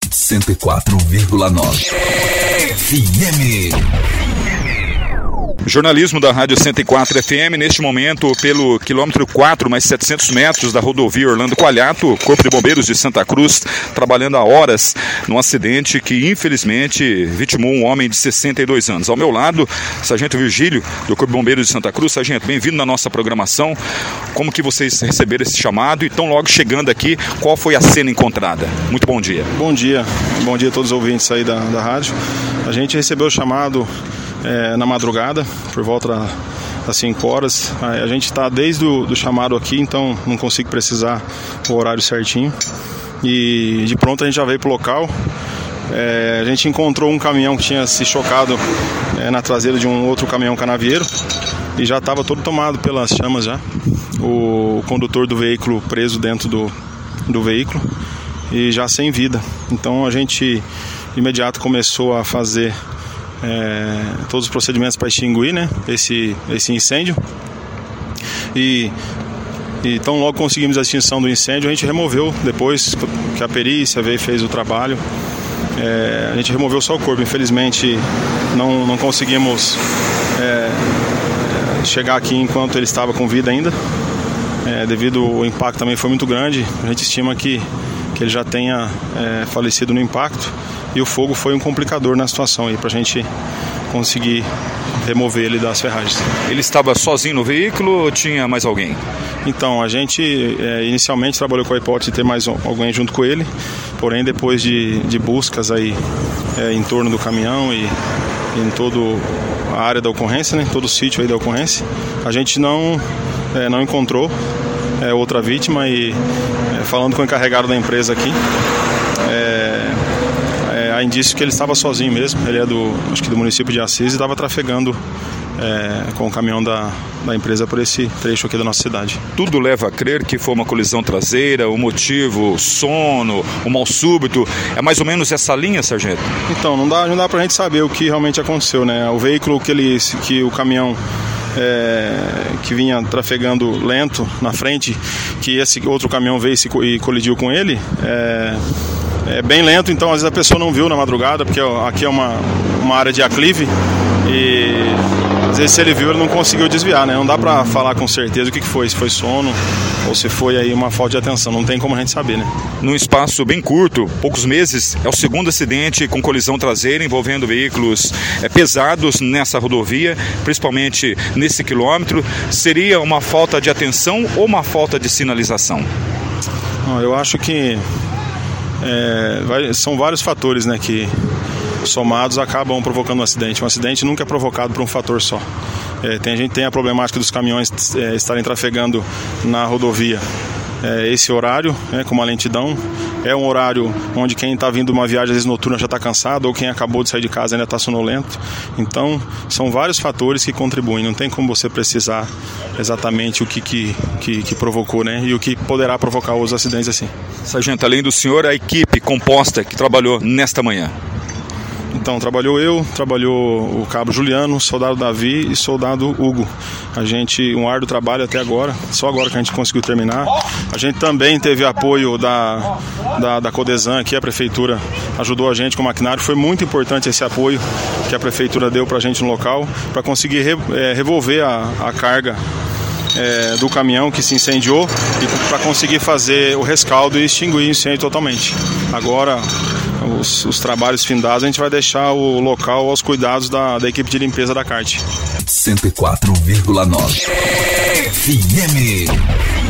104,9 FM. Jornalismo da Rádio 104 FM, neste momento, pelo quilômetro 4, mais 700 metros da rodovia Orlando Coalhato, Corpo de Bombeiros de Santa Cruz, trabalhando há horas num acidente que, infelizmente, vitimou um homem de 62 anos. Ao meu lado, Sargento Virgílio, do Corpo de Bombeiros de Santa Cruz. Sargento, bem-vindo na nossa programação. Como que vocês receberam esse chamado e, tão logo chegando aqui, qual foi a cena encontrada? Muito bom dia. Bom dia a todos os ouvintes aí da rádio. A gente recebeu o chamado na madrugada, por volta das 5 horas. A gente está desde o chamado aqui, então não consigo precisar o horário certinho. E de pronto a gente já veio para o local. A gente encontrou um caminhão que tinha se chocado na traseira de um outro caminhão canavieiro e já estava todo tomado pelas chamas já. O condutor do veículo preso dentro do veículo e já sem vida. Então a gente de imediato começou a fazer todos os procedimentos para extinguir, né, esse incêndio e então logo conseguimos a extinção do incêndio. A gente removeu, depois que a perícia veio e fez o trabalho, a gente removeu só o corpo. Infelizmente não conseguimos chegar aqui enquanto ele estava com vida ainda, devido ao impacto também foi muito grande. A gente estima que ele já tenha falecido no impacto, e o fogo foi um complicador na situação aí, para a gente conseguir remover ele das ferragens. Ele estava sozinho no veículo ou tinha mais alguém? Então, a gente inicialmente trabalhou com a hipótese de ter mais alguém junto com ele, porém depois de buscas aí em torno do caminhão e em toda a área da ocorrência, né, todo o sítio aí da ocorrência, a gente não encontrou outra vítima. E falando com o encarregado da empresa aqui, há indício que ele estava sozinho mesmo. Ele é acho que do município de Assis e estava trafegando com o caminhão da empresa por esse trecho aqui da nossa cidade. Tudo leva a crer que foi uma colisão traseira, o motivo, sono, o mal súbito. É mais ou menos essa linha, sargento? Então, não dá pra gente saber o que realmente aconteceu, né? O veículo que o caminhão que vinha trafegando lento na frente, que esse outro caminhão veio e colidiu com ele, é bem lento, então às vezes a pessoa não viu na madrugada, porque aqui é uma área de aclive e às vezes se ele viu ele não conseguiu desviar, né? Não dá pra falar com certeza o que foi, se foi sono ou se foi aí uma falta de atenção, não tem como a gente saber, né? Num espaço bem curto, poucos meses, é o segundo acidente com colisão traseira envolvendo veículos pesados nessa rodovia, principalmente nesse quilômetro. Seria uma falta de atenção ou uma falta de sinalização? Eu acho que são vários fatores, né, que somados acabam provocando um acidente. Um acidente nunca é provocado por um fator só. A gente tem a problemática dos caminhões estarem trafegando na rodovia esse horário, com uma lentidão. É um horário onde quem está vindo uma viagem às vezes noturna já está cansado, ou quem acabou de sair de casa ainda está sonolento. Então são vários fatores que contribuem. Não tem como você precisar exatamente o que provocou, né, e o que poderá provocar os acidentes assim. Sargento, além do senhor, a equipe composta que trabalhou nesta manhã? Então, trabalhou o cabo Juliano, o soldado Davi e soldado Hugo. Um árduo trabalho até agora, só agora que a gente conseguiu terminar. A gente também teve apoio da Codesan aqui, a prefeitura ajudou a gente com o maquinário. Foi muito importante esse apoio que a prefeitura deu para a gente no local, para conseguir revolver a carga do caminhão que se incendiou e para conseguir fazer o rescaldo e extinguir o incêndio totalmente. Agora, os trabalhos findados, a gente vai deixar o local aos cuidados da equipe de limpeza da CART. 104,9 FM.